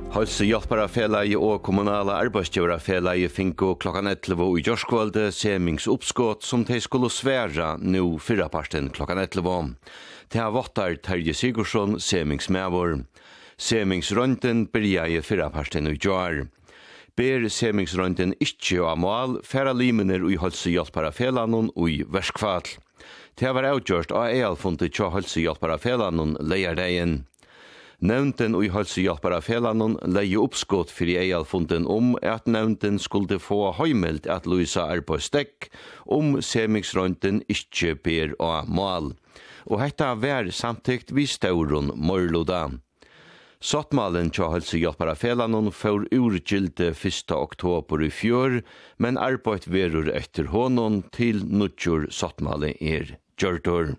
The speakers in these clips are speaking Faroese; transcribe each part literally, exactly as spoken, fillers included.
Helsehjelparafélagi og kommunala arbeidsgivarafélagi finko klokkan elleve i Gjørskvalde semingsoppskott som de skulle sværa nu fyrraparten klokkan elleve. Det har vottar Terje Sigurdsson semingsmævor. Semingsrønten byrja i fyrraparten i Gjør. Ber semingsrønten ikkje av mål, færa limener i Helsehjelparafélagen og i verskfall. Det var avgjørst av eilfundet til Helsehjelparafélagen leiardegen. Nevnten og i Helsehjelparafélagen leie oppskott for eilfunden om at nevnten skulle få høymelt at løysa arbeidsdekk om semingsrønten ikkje ber av mål. Og hetta var samtikt vi stauron morloda. Sottmalen til Helsehjelparafélagen får urgilde første oktober i fjør, men arbeid verur etter honom til nutjur sottmale er gjørtor.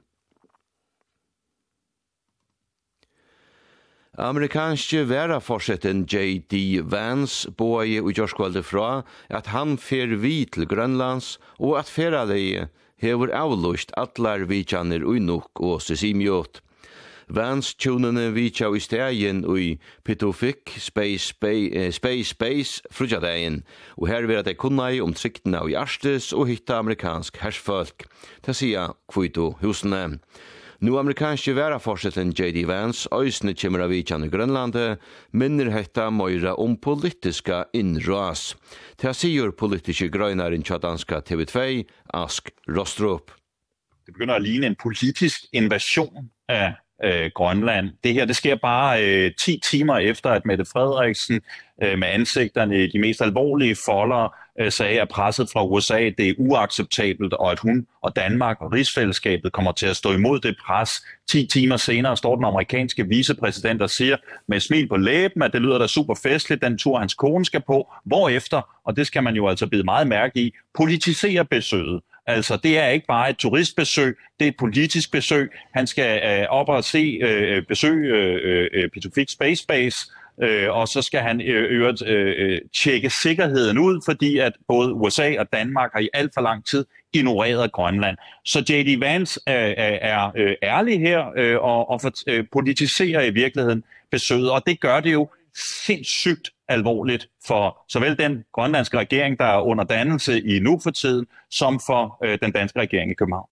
Amerikanske varaforsetten J D Vance bøye i Gjørskvalde fra at han fer vi til Grønlands og at feraleie hever avlust atlar vidjaner ui nok og sesimjot. Vance tjonene vidja i stegen ui Pitufik Space Space Space, Space frujadegen, og her vil at de kunnai om tryktene av Arstes og hitta amerikansk hersfolk. Det sier kvito husene. Nu amerikanske varaforsetten J D Vance øysene kommer av vidjan i Grønlandet, minner hetta møyra om politiska innras. Det sier politiske grøynaren til danska T V to, Ask Rostrup. Det begynder at ligne en politisk invasion af øh, Grønland. Det her, det sker bare øh, ti timer efter, at Mette Frederiksen øh, med ansigterne i de mest alvorlige folder øh, sagde, at presset fra U S A, det er uacceptabelt, og at hun og Danmark og rigsfællesskabet kommer til at stå imod det pres. ti timer senere står den amerikanske vicepræsident og siger med et smil på læben, at det lyder da super festligt, den tur hans kone skal på, hvorefter, og det skal man jo altså bide meget mærke i, politisere besøget. Altså, det er ikke bare et turistbesøg, det er et politisk besøg. Han skal øh, op og se øh, besøg øh, øh, Pitufik Space Base, øh, og så skal han øh, øvrigt øh, tjekke sikkerheden ud, fordi at både U S A og Danmark har i alt for lang tid ignoreret Grønland. Så J D Vance øh, er øh, ærlig her øh, og, og for, øh, politiserer i virkeligheden besøget, og det gør det jo sindssygt alvorligt for såvel den grønlandske regering, der er under dannelse i nu for tiden, som for øh, den danske regering i København.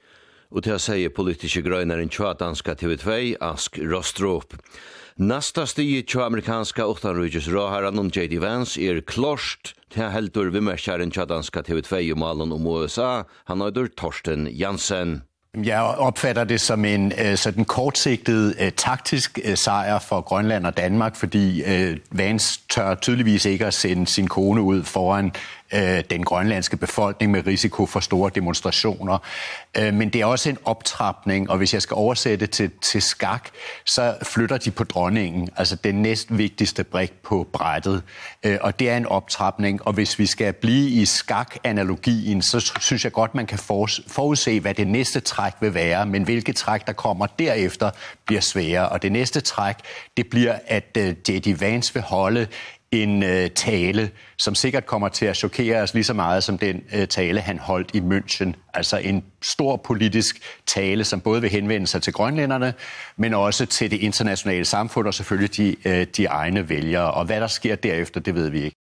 Og til å si politiske grøynaren til danska T V to, Ask Rostrup. Næsta stig til amerikanska utenriksrådherren om J D Vance er klorst til heldur vimmerkjæren til danska T V to og malen om U S A, han er Torsten Jansen. Jeg opfatter det som en øh, sådan kortsigtet øh, taktisk øh, sejr for Grønland og Danmark, fordi øh, Vance tør tydeligvis ikke at sende sin kone ud foran øh, den grønlandske befolkning med risiko for store demonstrationer. Øh, men det er også en optrapning, og hvis jeg skal oversætte til, til skak, så flytter de på dronningen, altså den næstvigtigste brik på brættet. Øh, og det er en optrapning, og hvis vi skal blive i skak-analogien, så synes jeg godt, man kan forudse, hvad det næste træk vil være, men hvilke træk, der kommer derefter, bliver sværere. Og det næste træk, det bliver, at uh, J D Vance vil holde en uh, tale, som sikkert kommer til at chokere os lige så meget som den uh, tale, han holdt i München. Altså en stor politisk tale, som både vil henvende sig til grønlænderne, men også til det internationale samfund og selvfølgelig de, uh, de egne vælgere. Og hvad der sker derefter, det ved vi ikke.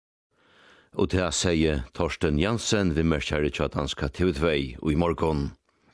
Og til at sige Torsten Jansen ved Mørkjære Tjatanska T V to og i morgen.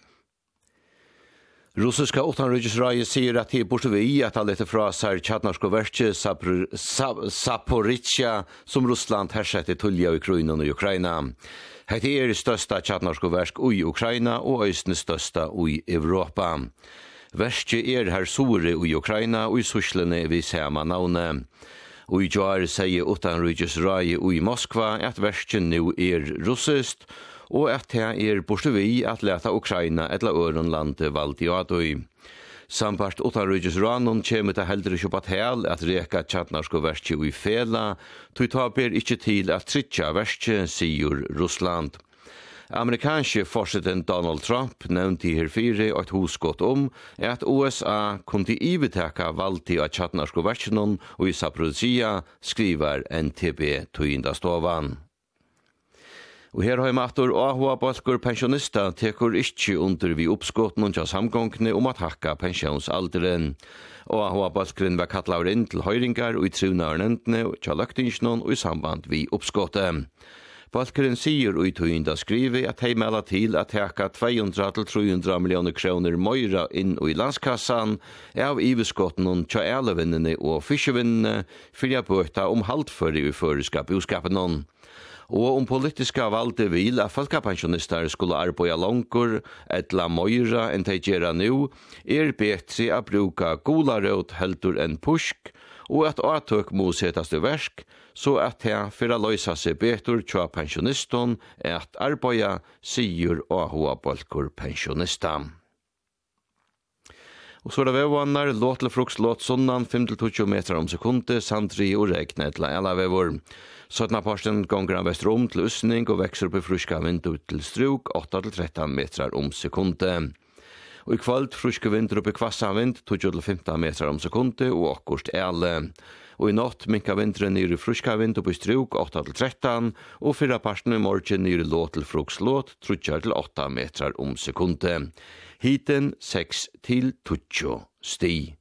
Russiska utanriksrådet sier at det burde vi at alle etter fra seg Tjartnarsko-verket Zaporizjzja som Russland hersetter tulja i Ukraina og Ukraina. Hette er det største Tjartnarsko-verk i Ukraina og østene største i Europa. Verket er her sore i Ukraina og i suslene ved samme navnet. Og i Gjør sier utanriksrådet i Moskva at verket nå er russiskt, og at det er borte vi at leta Ukraina etla øren landet valgt i adøy. Sampart utanriksrådet kommer til heldre ikke på til at reka Tjartnarsko-verket i fela, tog taber ikke til at tritja verket, sier Russland. Amerikanske forsetten Donald Trump nevnte i herfire og et husgått om at U S A kunne iveteka valgt i Tjartnarsko-verket og i Zaporizjzja, skriver N T B tøyndastovan. Og her har jeg matur Ahua Balkur pensjonista tekur ikkje under vi oppskåten og samgångene om at hakka pensjonsalderen. Og Ahua Balkuren var kattlaur inn til høyringar og i trunarnentene og tja løgtingsnån og i samband vi oppskåten. Balkuren sier og i tøynda skriver at hei melda til at heka to hundre til tre hundre millioner kroner møyra inn og i landskassan av iverskåten og tja elevinnene og fiskevinnene fyrir bøta om haltføri i føreskap boskapen noen. Og om politiska valde vil at folkepensjonister skulle arbeida langkur etla møyra enn de gjerra nu, er betri a bruka golarød heldur enn pusk, og at atøk må setast i versk, så at de fyrir løysa seg betur tja pensjoniston at arbeida, sier Ahua Balkur pensjonista. Og så er det vevvannar, låt til fruks, låt sunnan, fem til tjue meter om sekundet, sandri og regn etla ela vevor. Sånn parsten gonger han vestrom til usning og vekser opp i fruska vind ut til struk, åtte til tretton meter om sekundet. Og i kvalt fruska vind opp i kvassa vind, tjue til femton meter om sekundet og akkurst ele. Og i natt minka vindren nere i fruska vind opp i struk, åtte til tretton, og fyrra parsten i morgen nere låt til fruks låt, tjue til åtte meter om sekundet. Hiten seks til tjue sti.